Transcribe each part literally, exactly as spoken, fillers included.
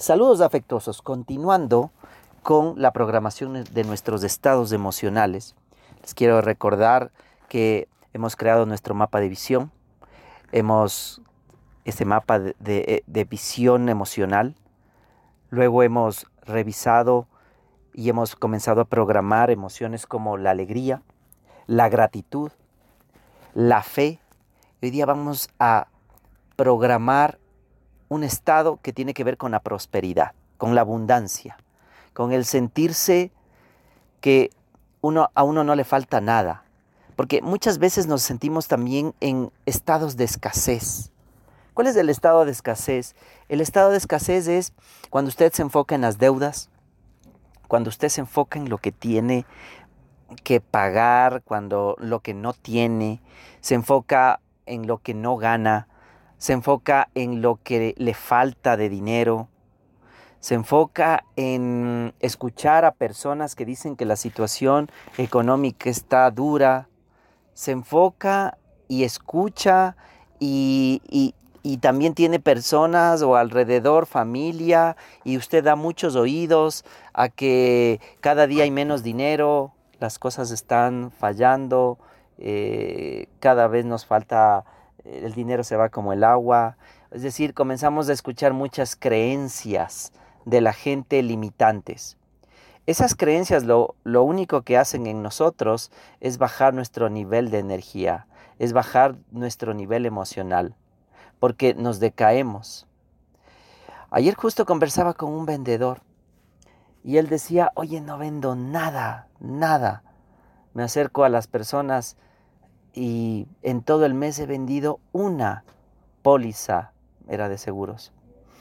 Saludos afectuosos, continuando con la programación de nuestros estados emocionales. Les quiero recordar que hemos creado nuestro mapa de visión, hemos este mapa de, de, de visión emocional, luego hemos revisado y hemos comenzado a programar emociones como la alegría, la gratitud, la fe. Hoy día vamos a programar un estado que tiene que ver con la prosperidad, con la abundancia, con el sentirse que uno, a uno no le falta nada. Porque muchas veces nos sentimos también en estados de escasez. ¿Cuál es el estado de escasez? El estado de escasez es cuando usted se enfoca en las deudas, cuando usted se enfoca en lo que tiene que pagar, cuando lo que no tiene, se enfoca en lo que no gana, se enfoca en lo que le falta de dinero, se enfoca en escuchar a personas que dicen que la situación económica está dura, se enfoca y escucha y, y, y también tiene personas o alrededor, familia, y usted da muchos oídos a que cada día hay menos dinero, las cosas están fallando, eh, cada vez nos falta, el dinero se va como el agua. Es decir, comenzamos a escuchar muchas creencias de la gente limitantes. Esas creencias lo, lo único que hacen en nosotros es bajar nuestro nivel de energía, es bajar nuestro nivel emocional, porque nos decaemos. Ayer justo conversaba con un vendedor y él decía, oye, no vendo nada, nada. Me acerco a las personas y en todo el mes he vendido una póliza, era de seguros.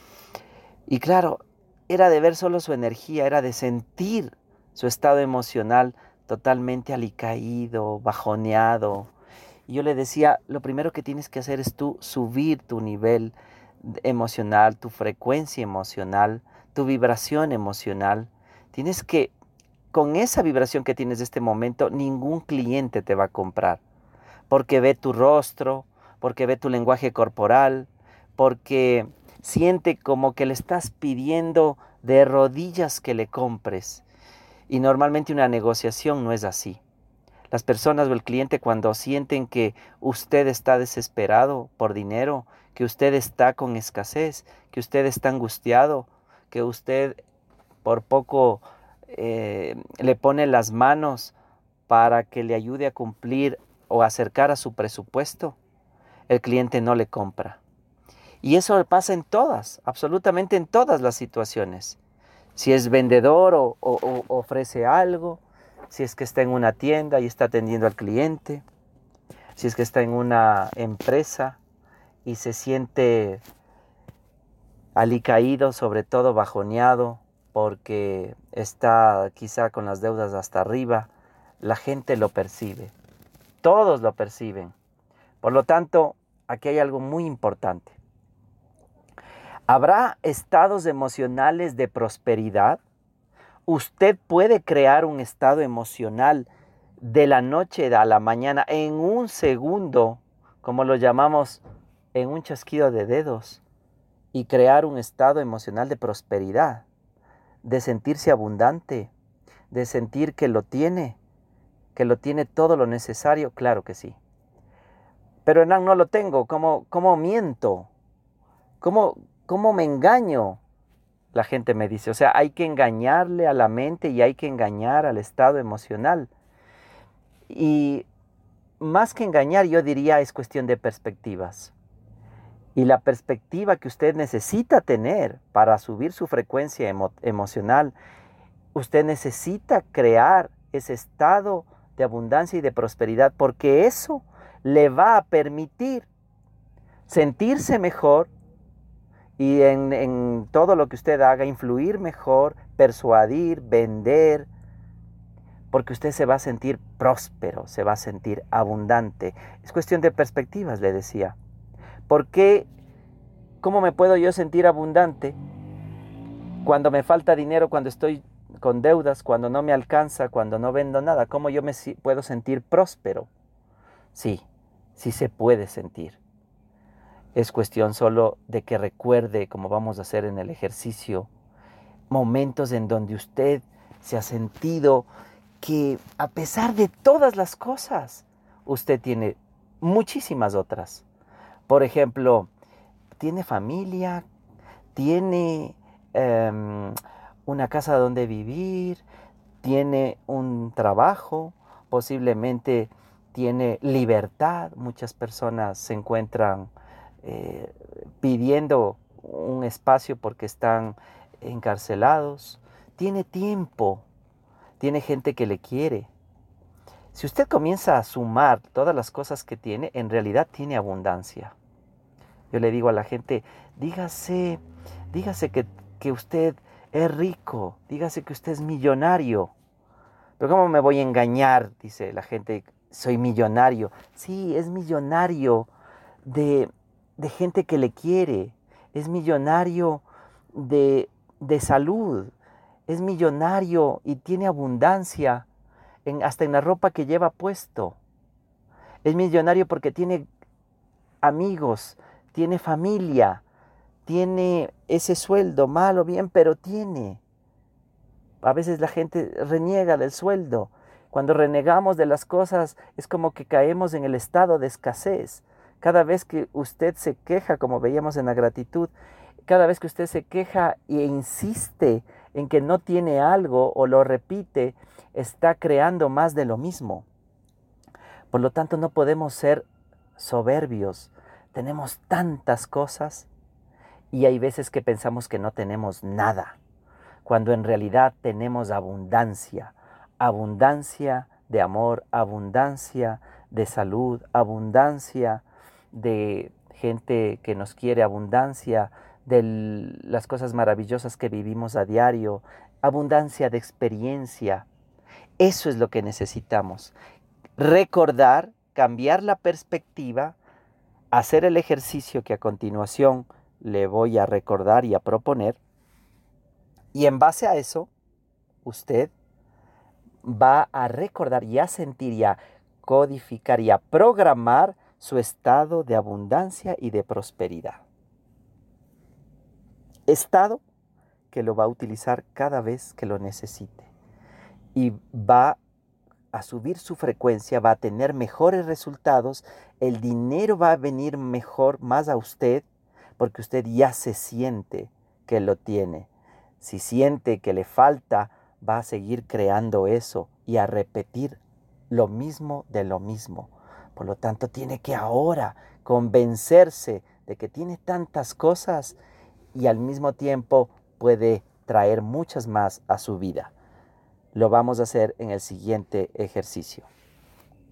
Y claro, era de ver solo su energía, era de sentir su estado emocional totalmente alicaído, bajoneado. Y yo le decía, lo primero que tienes que hacer es tú subir tu nivel emocional, tu frecuencia emocional, tu vibración emocional. Tienes que, con esa vibración que tienes de este momento, ningún cliente te va a comprar. Porque ve tu rostro, porque ve tu lenguaje corporal, porque siente como que le estás pidiendo de rodillas que le compres. Y normalmente una negociación no es así. Las personas o el cliente, cuando sienten que usted está desesperado por dinero, que usted está con escasez, que usted está angustiado, que usted por poco eh, le pone las manos para que le ayude a cumplir o acercar a su presupuesto, el cliente no le compra. Y eso pasa en todas, absolutamente en todas las situaciones. Si es vendedor o, o, o ofrece algo, si es que está en una tienda y está atendiendo al cliente, si es que está en una empresa y se siente alicaído, sobre todo bajoneado, porque está quizá con las deudas hasta arriba, la gente lo percibe, todos lo perciben. Por lo tanto, aquí hay algo muy importante. ¿Habrá estados emocionales de prosperidad? Usted puede crear un estado emocional de la noche a la mañana en un segundo, como lo llamamos, en un chasquido de dedos, y crear un estado emocional de prosperidad, de sentirse abundante, de sentir que lo tiene, que lo tiene todo lo necesario. Claro que sí. Pero Hernán, no lo tengo. ¿Cómo, cómo miento? ¿Cómo, cómo me engaño? La gente me dice, o sea, hay que engañarle a la mente y hay que engañar al estado emocional. Y más que engañar, yo diría, es cuestión de perspectivas. Y la perspectiva que usted necesita tener para subir su frecuencia emo- emocional, usted necesita crear ese estado de abundancia y de prosperidad, porque eso le va a permitir sentirse mejor y en, en todo lo que usted haga, influir mejor, persuadir, vender, porque usted se va a sentir próspero, se va a sentir abundante. Es cuestión de perspectivas, le decía. ¿Por qué? ¿Cómo me puedo yo sentir abundante cuando me falta dinero, cuando estoy con deudas, cuando no me alcanza, cuando no vendo nada? ¿Cómo yo me puedo sentir próspero? Sí, sí se puede sentir. Es cuestión solo de que recuerde, como vamos a hacer en el ejercicio, momentos en donde usted se ha sentido que a pesar de todas las cosas, usted tiene muchísimas otras. Por ejemplo, tiene familia, tiene um, una casa donde vivir, tiene un trabajo, posiblemente tiene libertad. Muchas personas se encuentran eh, pidiendo un espacio porque están encarcelados. Tiene tiempo, tiene gente que le quiere. Si usted comienza a sumar todas las cosas que tiene, en realidad tiene abundancia. Yo le digo a la gente, dígase, dígase que, que usted es rico, dígase que usted es millonario. Pero ¿cómo me voy a engañar? Dice la gente, soy millonario. Sí, es millonario de, de gente que le quiere, es millonario de, de salud, es millonario y tiene abundancia en, hasta en la ropa que lleva puesto. Es millonario porque tiene amigos, tiene familia, tiene ese sueldo, mal o bien, pero tiene. A veces la gente reniega del sueldo. Cuando renegamos de las cosas es como que caemos en el estado de escasez. Cada vez que usted se queja, como veíamos en la gratitud, cada vez que usted se queja e insiste en que no tiene algo o lo repite, está creando más de lo mismo. Por lo tanto, no podemos ser soberbios. Tenemos tantas cosas y hay veces que pensamos que no tenemos nada, cuando en realidad tenemos abundancia, abundancia de amor, abundancia de salud, abundancia de gente que nos quiere, abundancia de las cosas maravillosas que vivimos a diario, abundancia de experiencia. Eso es lo que necesitamos. Recordar, cambiar la perspectiva, hacer el ejercicio que a continuación le voy a recordar y a proponer. Y en base a eso, usted va a recordar y a sentir y a codificar y a programar su estado de abundancia y de prosperidad. Estado que lo va a utilizar cada vez que lo necesite. Y va a subir su frecuencia, va a tener mejores resultados, el dinero va a venir mejor, más a usted, porque usted ya se siente que lo tiene. Si siente que le falta, va a seguir creando eso y a repetir lo mismo de lo mismo. Por lo tanto, tiene que ahora convencerse de que tiene tantas cosas y al mismo tiempo puede traer muchas más a su vida. Lo vamos a hacer en el siguiente ejercicio.